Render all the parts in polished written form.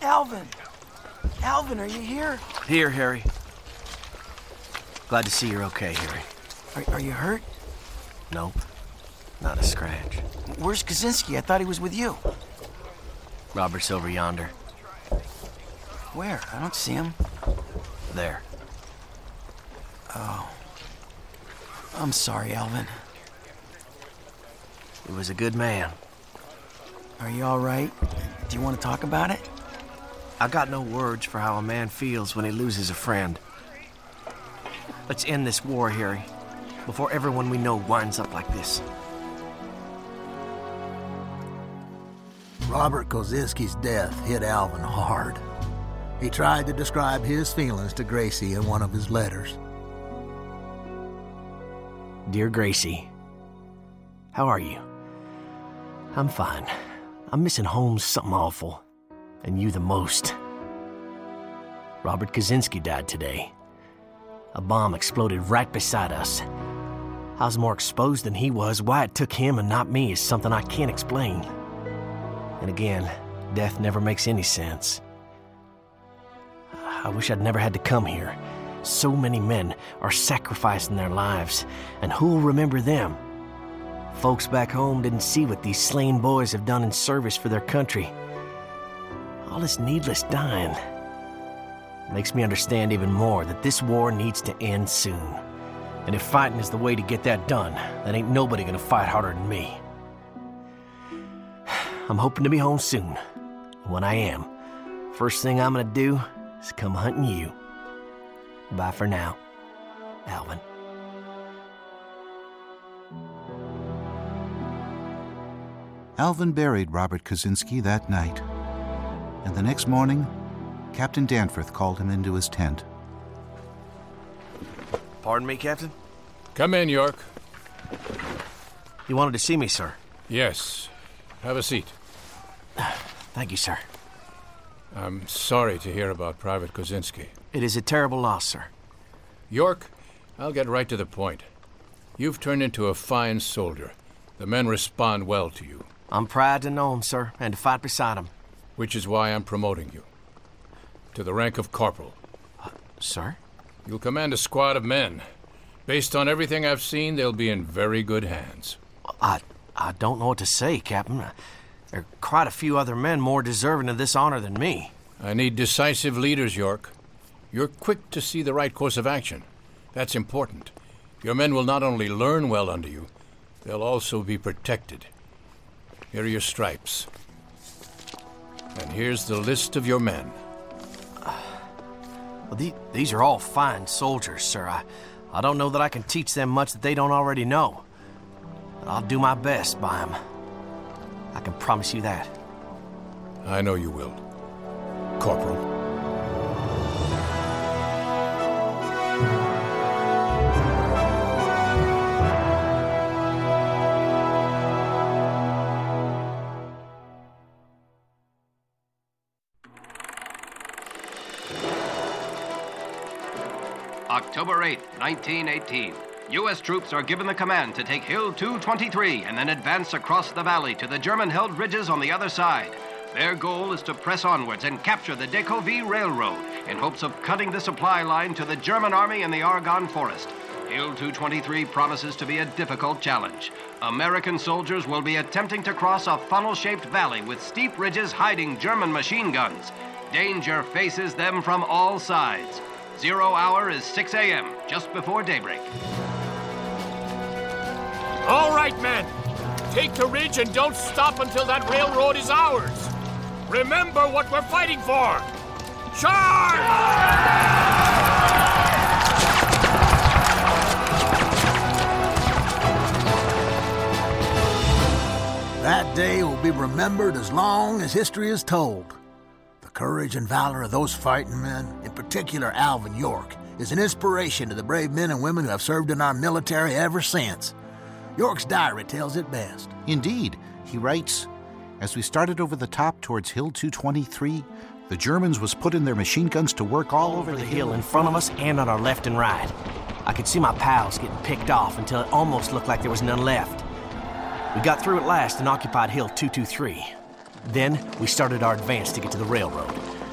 Alvin! Alvin, are you here? Here, Harry. Glad to see you're okay, Harry. Are you hurt? Nope. Not a scratch. Where's Kaczynski? I thought he was with you. Robert's over yonder. Where? I don't see him. There. Oh. I'm sorry, Alvin. He was a good man. Are you all right? Do you want to talk about it? I got no words for how a man feels when he loses a friend. Let's end this war, Harry, before everyone we know winds up like this. Robert Kaczynski's death hit Alvin hard. He tried to describe his feelings to Gracie in one of his letters. Dear Gracie, how are you? I'm fine. I'm missing home something awful, and you the most. Robert Kaczynski died today. A bomb exploded right beside us. I was more exposed than he was. Why it took him and not me is something I can't explain. And again, death never makes any sense. I wish I'd never had to come here. So many men are sacrificing their lives, and who'll remember them? Folks back home didn't see what these slain boys have done in service for their country. All this needless dying makes me understand even more that this war needs to end soon. And if fighting is the way to get that done, then ain't nobody gonna fight harder than me. I'm hoping to be home soon. When I am, first thing I'm gonna do is come hunting you. Bye for now, Alvin. Alvin buried Robert Kaczynski that night, and the next morning, Captain Danforth called him into his tent. Pardon me, Captain? Come in, York. You wanted to see me, sir? Yes. Have a seat. Thank you, sir. I'm sorry to hear about Private Kaczynski. It is a terrible loss, sir. York, I'll get right to the point. You've turned into a fine soldier. The men respond well to you. I'm proud to know him, sir, and to fight beside him. Which is why I'm promoting you to the rank of corporal. Sir? You'll command a squad of men. Based on everything I've seen, they'll be in very good hands. I don't know what to say, Captain. There are quite a few other men more deserving of this honor than me. I need decisive leaders, York. You're quick to see the right course of action. That's important. Your men will not only learn well under you, they'll also be protected. Here are your stripes. And here's the list of your men. Well, these are all fine soldiers, sir. I don't know that I can teach them much that they don't already know. But I'll do my best by them. I can promise you that. I know you will, Corporal. October 8, 1918. U.S. troops are given the command to take Hill 223 and then advance across the valley to the German-held ridges on the other side. Their goal is to press onwards and capture the Decauville Railroad in hopes of cutting the supply line to the German army in the Argonne Forest. Hill 223 promises to be a difficult challenge. American soldiers will be attempting to cross a funnel-shaped valley with steep ridges hiding German machine guns. Danger faces them from all sides. 0 hour is 6 a.m., just before daybreak. All right, men. Take the ridge and don't stop until that railroad is ours. Remember what we're fighting for. Charge! That day will be remembered as long as history is told. The courage and valor of those fighting men, in particular Alvin York, is an inspiration to the brave men and women who have served in our military ever since. York's diary tells it best. Indeed, he writes, as we started over the top towards Hill 223, the Germans was putting their machine guns to work all over the hill in front of us and on our left and right. I could see my pals getting picked off until it almost looked like there was none left. We got through at last and occupied Hill 223. Then we started our advance to get to the railroad.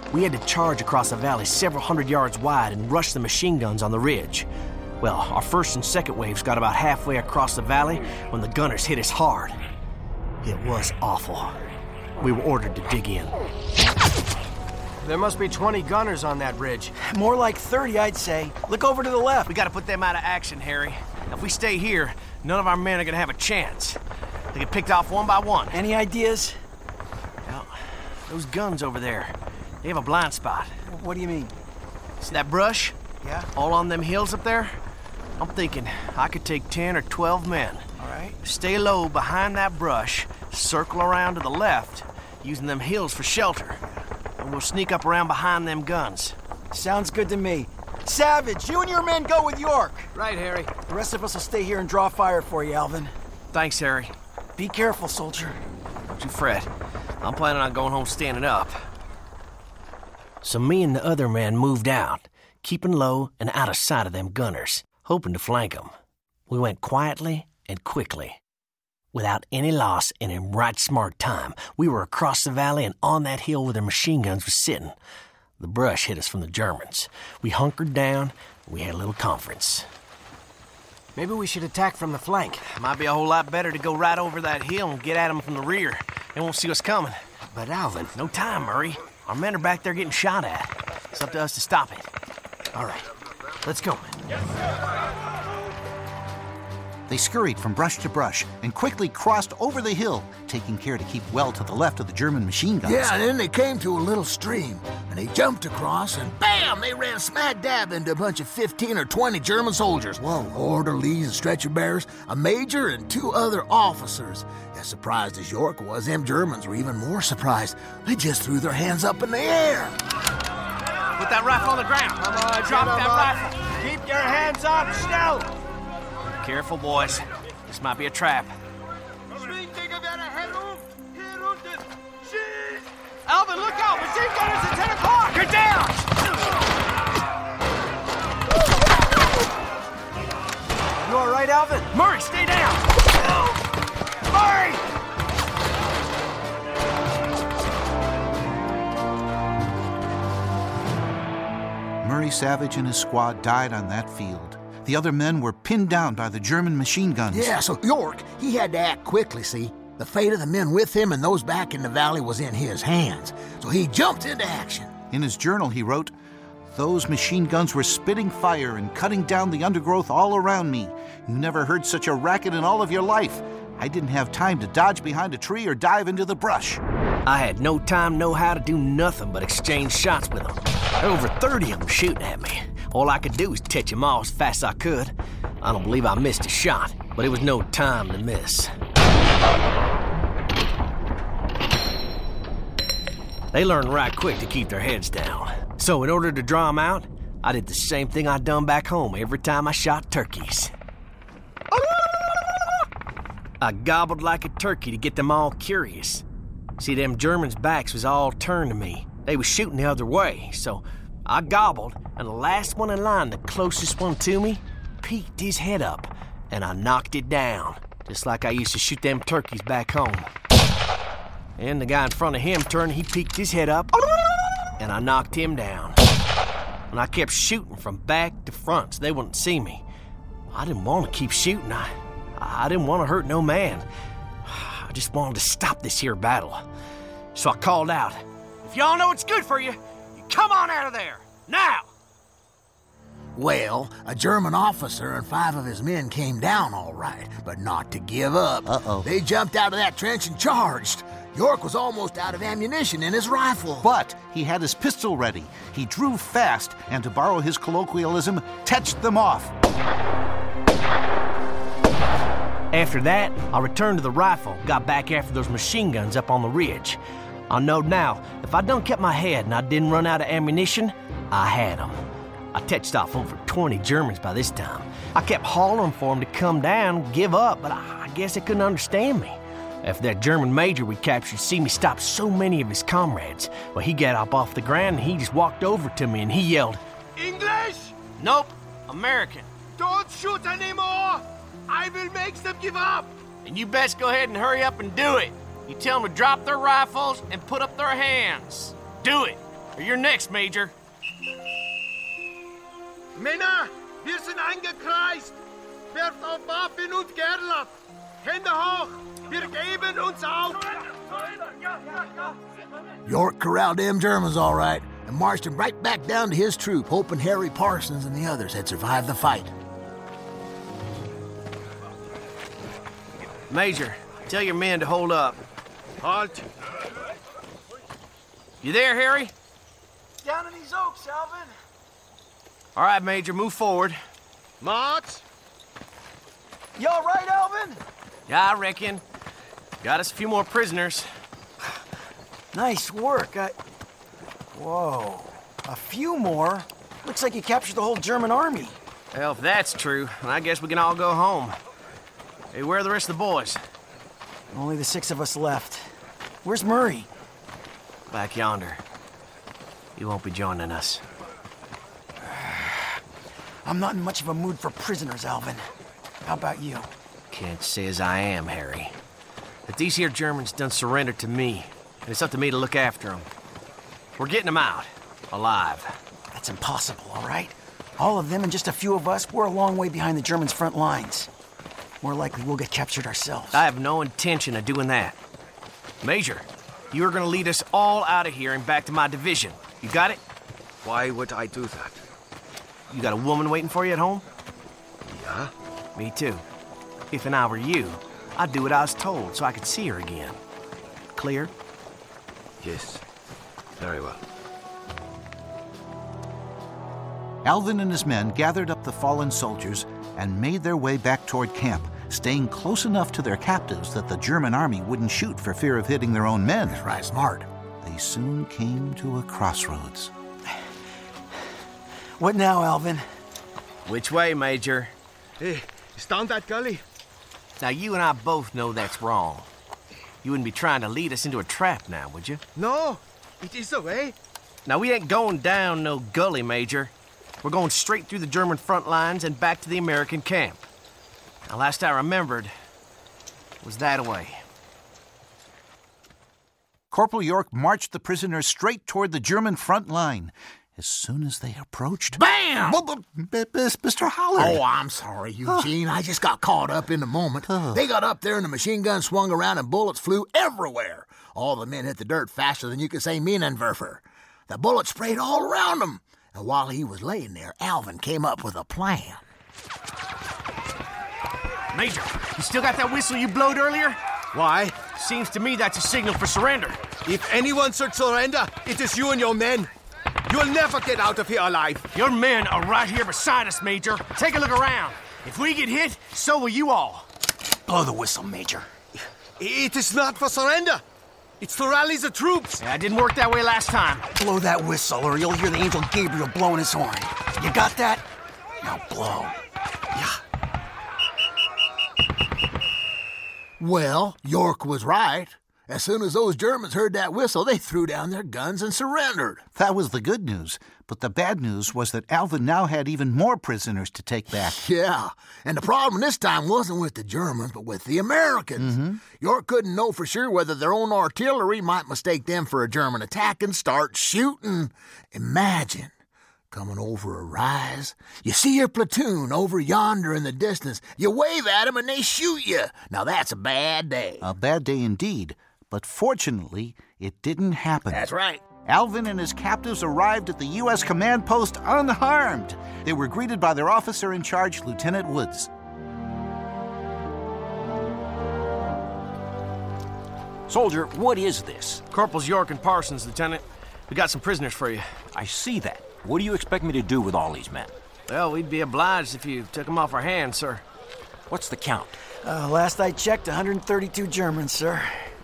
We had to charge across a valley several hundred yards wide and rush the machine guns on the ridge. Well, our first and second waves got about halfway across the valley when the gunners hit us hard. It was awful. We were ordered to dig in. There must be 20 gunners on that ridge. More like 30, I'd say. Look over to the left. We gotta put them out of action, Harry. If we stay here, none of our men are gonna have a chance. They get picked off one by one. Any ideas? Well, those guns over there, they have a blind spot. What do you mean? See that brush? Yeah? All on them hills up there? I'm thinking I could take 10 or 12 men. All right. Stay low behind that brush, circle around to the left, using them hills for shelter. And we'll sneak up around behind them guns. Sounds good to me. Savage, you and your men go with York. Right, Harry. The rest of us will stay here and draw fire for you, Alvin. Thanks, Harry. Be careful, soldier. Don't you fret. I'm planning on going home standing up. So me and the other man moved out, keeping low and out of sight of them gunners, hoping to flank them. We went quietly and quickly. Without any loss and in right smart time, we were across the valley and on that hill where their machine guns were sitting. The brush hit us from the Germans. We hunkered down, and we had a little conference. Maybe we should attack from the flank. Might be a whole lot better to go right over that hill and get at them from the rear. They won't see us coming. But Alvin... No time, Murray. Our men are back there getting shot at. It's up to us to stop it. All right, let's go. They scurried from brush to brush and quickly crossed over the hill, taking care to keep well to the left of the German machine guns. Yeah, and then they came to a little stream, and they jumped across, and bam, they ran smack dab into a bunch of 15 or 20 German soldiers. Whoa. Orderlies and stretcher bearers, a major and 2 other officers. As surprised as York was, them Germans were even more surprised. They just threw their hands up in the air. Put that rifle on the ground. Come on, drop that rifle. Keep your hands up, still. Careful, boys. This might be a trap. Alvin, look out! Machine gunners at 10 o'clock! Get down! You all right, Alvin? Murray, stay down! Murray! Murray Savage and his squad died on that field. The other men were pinned down by the German machine guns. Yeah, so York, he had to act quickly, see? The fate of the men with him and those back in the valley was in his hands. So he jumped into action. In his journal, he wrote, "Those machine guns were spitting fire and cutting down the undergrowth all around me. You never heard such a racket in all of your life. I didn't have time to dodge behind a tree or dive into the brush." I had no time, no how to do nothing but exchange shots with them. There were over 30 of them shooting at me. All I could do was touch them all as fast as I could. I don't believe I missed a shot, but it was no time to miss. They learned right quick to keep their heads down. So in order to draw them out, I did the same thing I'd done back home every time I shot turkeys. I gobbled like a turkey to get them all curious. See, them Germans' backs was all turned to me. They was shooting the other way, so I gobbled, and the last one in line, the closest one to me, peeked his head up, and I knocked it down, just like I used to shoot them turkeys back home. And the guy in front of him turned, he peeked his head up, and I knocked him down. And I kept shooting from back to front so they wouldn't see me. I didn't want to keep shooting. I didn't want to hurt no man. I just wanted to stop this here battle. So I called out, "If y'all know what's good for you, you come on out of there, now!" Well, a German officer and 5 of his men came down all right, but not to give up. Uh-oh. They jumped out of that trench and charged. York was almost out of ammunition in his rifle. But he had his pistol ready. He drew fast and, to borrow his colloquialism, tetched them off. After that, I returned to the rifle, got back after those machine guns up on the ridge. I know now, if I done kept my head and I didn't run out of ammunition, I had them. I touched off over 20 Germans by this time. I kept hollering for them to come down, give up, but I guess they couldn't understand me. After that German major we captured see me stop so many of his comrades, well, he got up off the ground and he just walked over to me and he yelled, English? "Nope, American. Don't shoot anymore! I will make them give up! And you best go ahead and hurry up and do it. You tell them to drop their rifles and put up their hands. Do it." You're next, Major. Männer, wir sind eingekreist. Werft auf Waffen und Gärten ab. Hände hoch. Wir geben uns auf. York corralled them Germans all right and marched them right back down to his troop, hoping Harry Parsons and the others had survived the fight. Major, tell your men to hold up. Halt. You there, Harry? Down in these oaks, Alvin. All right, Major, move forward. March. You all right, Alvin? Yeah, I reckon. Got us a few more prisoners. Nice work. Whoa. A few more? Looks like you captured the whole German army. Well, if that's true, then I guess we can all go home. Hey, where are the rest of the boys? Only the 6 of us left. Where's Murray? Back yonder. He won't be joining us. I'm not in much of a mood for prisoners, Alvin. How about you? Can't say as I am, Harry. But these here Germans done surrendered to me, and it's up to me to look after them. We're getting them out, alive. That's impossible, all right? All of them and just a few of us, we're a long way behind the Germans' front lines. More likely we'll get captured ourselves. I have no intention of doing that. Major, you are gonna lead us all out of here and back to my division. You got it? Why would I do that? You got a woman waiting for you at home? Yeah? Me too. If and I were you, I'd do what I was told so I could see her again. Clear? Yes. Very well. Alvin and his men gathered up the fallen soldiers and made their way back toward camp, staying close enough to their captives that the German army wouldn't shoot for fear of hitting their own men. That's right, smart. They soon came to a crossroads. What now, Alvin? Which way, Major? Hey, it's down that gully. Now, you and I both know that's wrong. You wouldn't be trying to lead us into a trap now, would you? No, it is the way. Now, we ain't going down no gully, Major. We're going straight through the German front lines and back to the American camp. Now, last I remembered was that way. Corporal York marched the prisoners straight toward the German front line. As soon as they approached... Bam! Mr. Hollard! Oh, I'm sorry, Eugene. I just got caught up in the moment. They got up there and the machine gun swung around and bullets flew everywhere. All the men hit the dirt faster than you could say Minenwerfer. The bullets sprayed all around them. And while he was laying there, Alvin came up with a plan. Major, you still got that whistle you blowed earlier? Why? Seems to me that's a signal for surrender. If anyone should surrender, it is you and your men. You'll never get out of here alive. Your men are right here beside us, Major. Take a look around. If we get hit, so will you all. Blow the whistle, Major. It is not for surrender. It's to rally the troops. Yeah, it didn't work that way last time. Blow that whistle or you'll hear the angel Gabriel blowing his horn. You got that? Now blow. Yeah. Well, York was right. As soon as those Germans heard that whistle, they threw down their guns and surrendered. That was the good news, but the bad news was that Alvin now had even more prisoners to take back. Yeah, and the problem this time wasn't with the Germans, but with the Americans. York couldn't know for sure whether their own artillery might mistake them for a German attack and start shooting. Imagine coming over a rise. You see your platoon over yonder in the distance. You wave at them and they shoot you. Now that's a bad day. A bad day indeed. But fortunately, it didn't happen. That's right. Alvin and his captives arrived at the U.S. command post unharmed. They were greeted by their officer in charge, Lieutenant Woods. Soldier, what is this? Corporals York and Parsons, Lieutenant. We got some prisoners for you. I see that. What do you expect me to do with all these men? Well, we'd be obliged if you took them off our hands, sir. What's the count? Last I checked, 132 Germans, sir.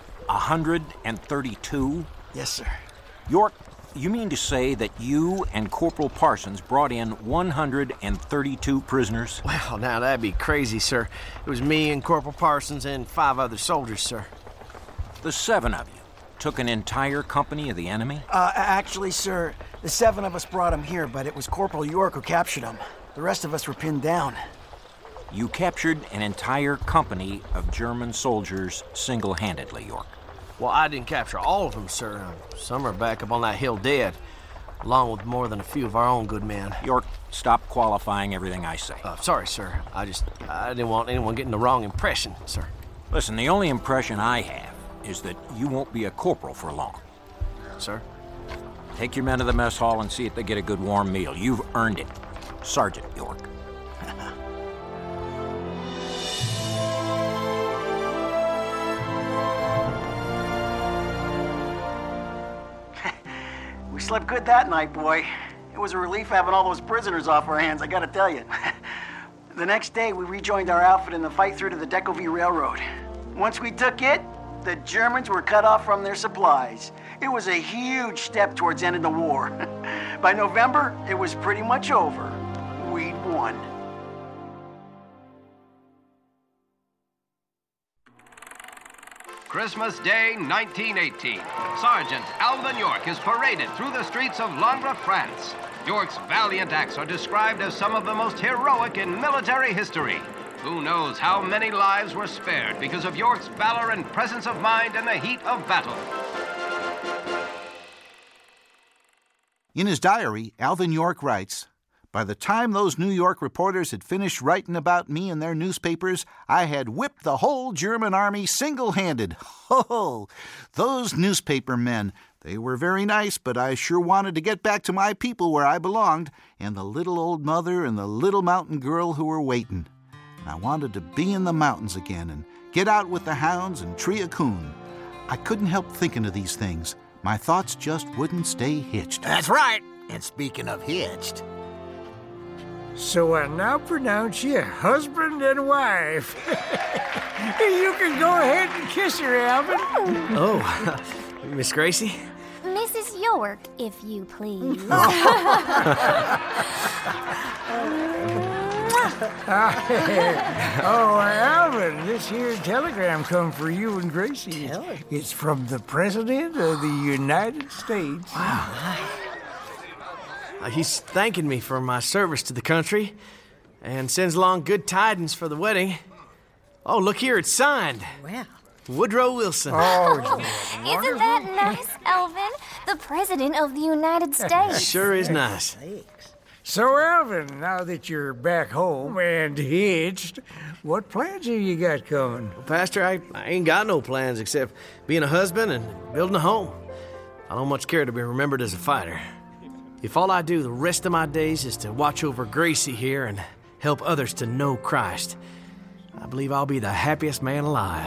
132? Yes, sir. York, you mean to say that you and Corporal Parsons brought in 132 prisoners? Well, now that'd be crazy, sir. It was me and Corporal Parsons and 5 other soldiers, sir. The 7 of you took an entire company of the enemy? Actually, sir, the 7 of us brought him here, but it was Corporal York who captured him. The rest of us were pinned down. You captured an entire company of German soldiers single-handedly, York. Well, I didn't capture all of them, sir. Some are back up on that hill dead. along with more than a few of our own good men. York, stop qualifying everything I say. Sorry, sir. I didn't want anyone getting the wrong impression, sir. Listen, the only impression I have is that you won't be a corporal for long. Sir? Take your men to the mess hall and see if they get a good warm meal. You've earned it. Sergeant York. We slept good that night, boy. It was a relief having all those prisoners off our hands, I gotta tell you. The next day, we rejoined our outfit in the fight through to the Decauville Railroad. Once we took it, the Germans were cut off from their supplies. It was a huge step towards ending the war. By November, it was pretty much over. We'd won. Christmas Day, 1918. Sergeant Alvin York is paraded through the streets of Langres, France. York's valiant acts are described as some of the most heroic in military history. Who knows how many lives were spared because of York's valor and presence of mind in the heat of battle. In his diary, Alvin York writes, "By the time those New York reporters had finished writing about me in their newspapers, I had whipped the whole German army single-handed. Ho! Those newspaper men, they were very nice, but I sure wanted to get back to my people where I belonged, and the little old mother and the little mountain girl who were waiting. And I wanted to be in the mountains again and get out with the hounds and tree a coon. I couldn't help thinking of these things. My thoughts just wouldn't stay hitched." That's right. And speaking of hitched, so I now pronounce you husband and wife. You can go ahead and kiss her, Alvin. Oh, Miss Gracie? Mrs. York, if you please. Oh, Alvin, this here telegram come for you and Gracie. It's from the President of the United States. Wow. He's thanking me for my service to the country and sends along good tidings for the wedding. Oh, look here, it's signed. Wow. Woodrow Wilson. Oh, isn't that nice, Alvin? The President of the United States. Sure is nice. So, Alvin, now that you're back home and hitched, what plans have you got coming? Well, Pastor, I ain't got no plans except being a husband and building a home. I don't much care to be remembered as a fighter. If all I do the rest of my days is to watch over Gracie here and help others to know Christ, I believe I'll be the happiest man alive.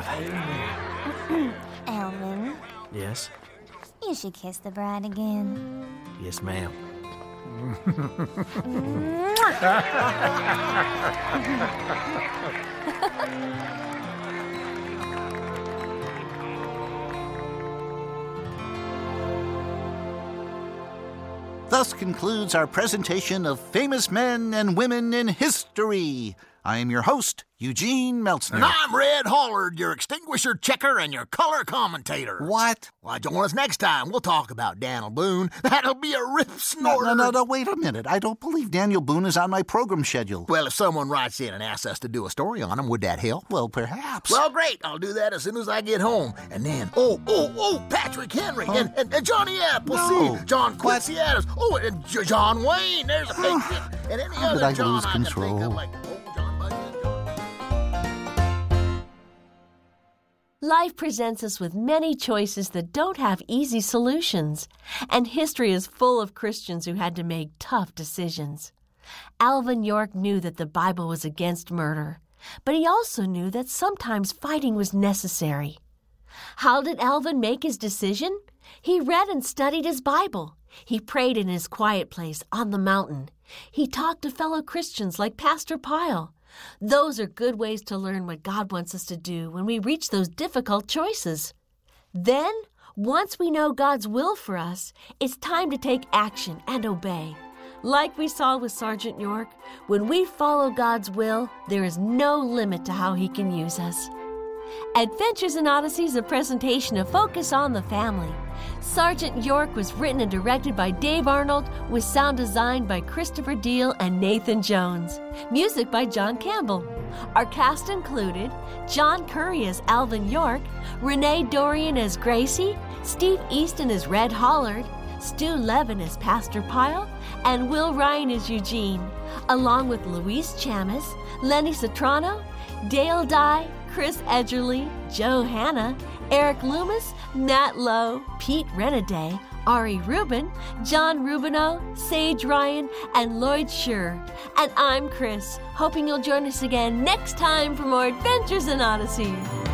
Alvin? Yes? You should kiss the bride again. Yes, ma'am. Thus concludes our presentation of famous men and women in history. I am your host, Eugene Meltzner. And I'm Red Hollard, your extinguisher checker and your color commentator. What? Why, join us next time. We'll talk about Daniel Boone. That'll be a rip snorter. No, wait a minute. I don't believe Daniel Boone is on my program schedule. Well, if someone writes in and asks us to do a story on him, would that help? Well, perhaps. Well, great. I'll do that as soon as I get home. And then, Patrick Henry and Johnny Appleseed, John Quincy Adams, and John Wayne. There's a patriot. And any How other did I John lose I control? can think of, like John Bunyan, John... Life presents us with many choices that don't have easy solutions, and history is full of Christians who had to make tough decisions. Alvin York knew that the Bible was against murder, but he also knew that sometimes fighting was necessary. How did Alvin make his decision? He read and studied his Bible. He prayed in his quiet place on the mountain. He talked to fellow Christians like Pastor Pyle. Those are good ways to learn what God wants us to do when we reach those difficult choices. Then, once we know God's will for us, it's time to take action and obey. Like we saw with Sergeant York, when we follow God's will, there is no limit to how He can use us. Adventures in Odyssey is a presentation of Focus on the Family. Sergeant York was written and directed by Dave Arnold, with sound designed by Christopher Deal and Nathan Jones. Music by John Campbell. Our cast included John Curry as Alvin York, Renee Dorian as Gracie, Steve Easton as Red Hollard, Stu Levin as Pastor Pyle, and Will Ryan as Eugene, along with Luis Chamis, Lenny Sotrano, Dale Dye, Chris Edgerly, Joe Hanna, Eric Loomis, Nat Lowe, Pete Renaday, Ari Rubin, John Rubino, Sage Ryan, and Lloyd Schur. And I'm Chris, hoping you'll join us again next time for more Adventures in Odyssey.